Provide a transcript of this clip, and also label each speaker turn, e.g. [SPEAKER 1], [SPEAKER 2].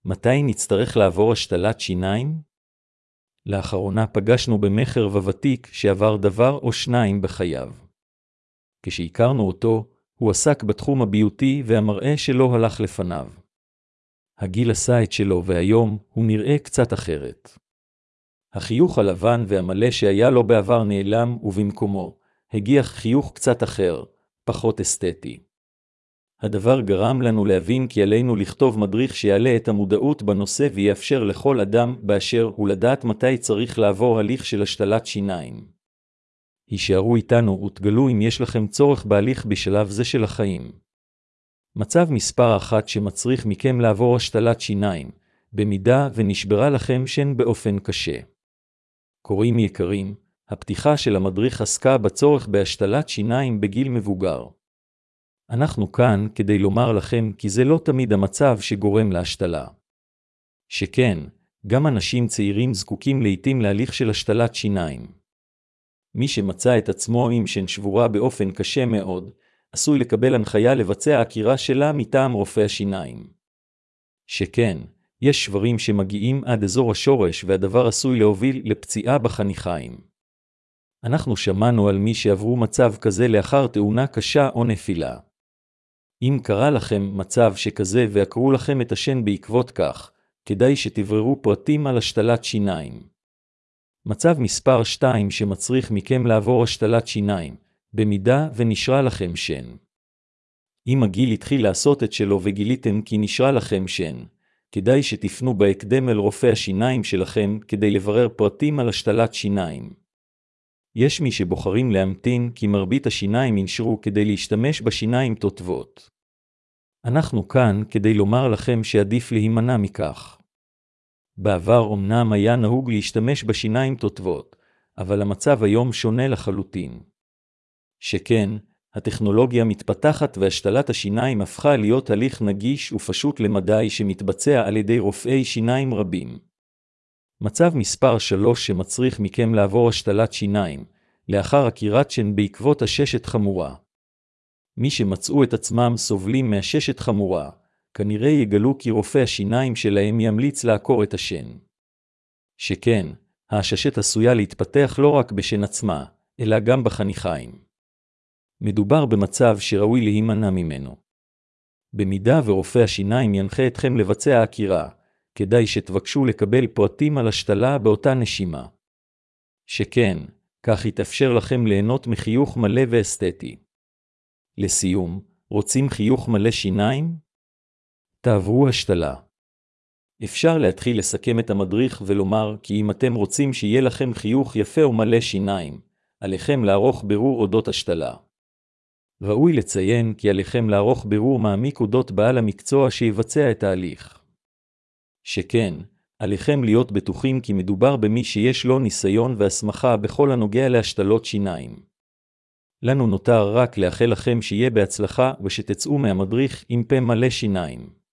[SPEAKER 1] מתי נצטרך לעבור השתלת שיניים? לאחרונה פגשנו במחר וותיק שעבר דבר או שניים בחייו. כשהכרנו אותו, הוא עסק בתחום הביוטי והמראה שלו הלך לפניו. הגיל עשה את שלו והיום הוא נראה קצת אחרת. החיוך הלבן והמלא שהיה לו בעבר נעלם ובמקומו הגיע חיוך קצת אחר, פחות אסתטי. הדבר גרם לנו להבין כי עלינו לכתוב מדריך שיעלה את המודעות בנושא ויאפשר לכל אדם באשר הוא לדעת מתי צריך לעבור הליך של השתלת שיניים. הישארו איתנו ותגלו אם יש לכם צורך בהליך בשלב זה של החיים. מצב מספר 1 שמצריך מכם לעבור השתלת שיניים, במידה ונשברה לכם שן באופן קשה. קוראים יקרים, הפתיחה של המדריך עסקה בצורך בהשתלת שיניים בגיל מבוגר. אנחנו כאן כדי לומר לכם כי זה לא תמיד המצב שגורם להשתלה. שכן, גם אנשים צעירים זקוקים לעתים להליך של השתלת שיניים. מי שמצא את עצמו עם שן שבורה באופן קשה מאוד, עשוי לקבל הנחיה לבצע עקירה שלה מטעם רופא השיניים. שכן, יש שברים שמגיעים עד אזור השורש והדבר עשוי להוביל לפציעה בחניכיים. אנחנו שמענו על מי שעברו מצב כזה לאחר תאונה קשה או נפילה. אם קרה לכם מצב שכזה ועקרו לכם את השן בעקבות כך, כדאי שתבררו פרטים על השתלת שיניים. מצב מספר 2 שמצריך מכם לעבור השתלת שיניים, במידה ונשרה לכם שן. אם הגיל התחיל לעשות את שלו וגיליתם כי נשרה לכם שן, כדאי שתפנו בהקדם אל רופא השיניים שלכם כדי לברר פרטים על השתלת שיניים. יש מי שבוחרים להמתין כי מרבית השיניים ינשרו כדי להשתמש בשיניים תותבות. אנחנו כאן כדי לומר לכם שעדיף להימנע מכך. בעבר אמנם היה נהוג להשתמש בשיניים תותבות, אבל המצב היום שונה לחלוטין. שכן, הטכנולוגיה מתפתחת והשתלת השיניים הפכה להיות הליך נגיש ופשוט למדי שמתבצע על ידי רופאי שיניים רבים. מצב מספר 3 שמצריך מכם לעבור השתלת שיניים, לאחר עקירת שן בעקבות הששת חמורה. מי שמצאו את עצמם סובלים מהששת חמורה, כנראה יגלו כי רופא השיניים שלהם ימליץ לעקור את השן. שכן, הששת עשויה להתפתח לא רק בשן עצמה, אלא גם בחניכיים. מדובר במצב שראוי להימנע ממנו. במידה ורופא השיניים ינחה אתכם לבצע עקירה, כדאי שתבקשו לקבל פרטים על השתלה באותה נשימה. שכן, כך יתאפשר לכם ליהנות מחיוך מלא ואסתטי. לסיום, רוצים חיוך מלא שיניים? תעברו השתלה. אפשר להתחיל לסכם את המדריך ולומר כי אם אתם רוצים שיהיה לכם חיוך יפה ומלא שיניים, עליכם לערוך בירור אודות השתלה. ראוי לציין כי עליכם לערוך בירור מעמיק אודות בעל המקצוע שיבצע את ההליך. שכן, עליכם להיות בטוחים כי מדובר במי שיש לו ניסיון והסמכה בכל הנוגע להשתלות שיניים. לנו נותר רק לאחל לכם שיהיה בהצלחה ושתצאו מהמדריך עם פה מלא שיניים.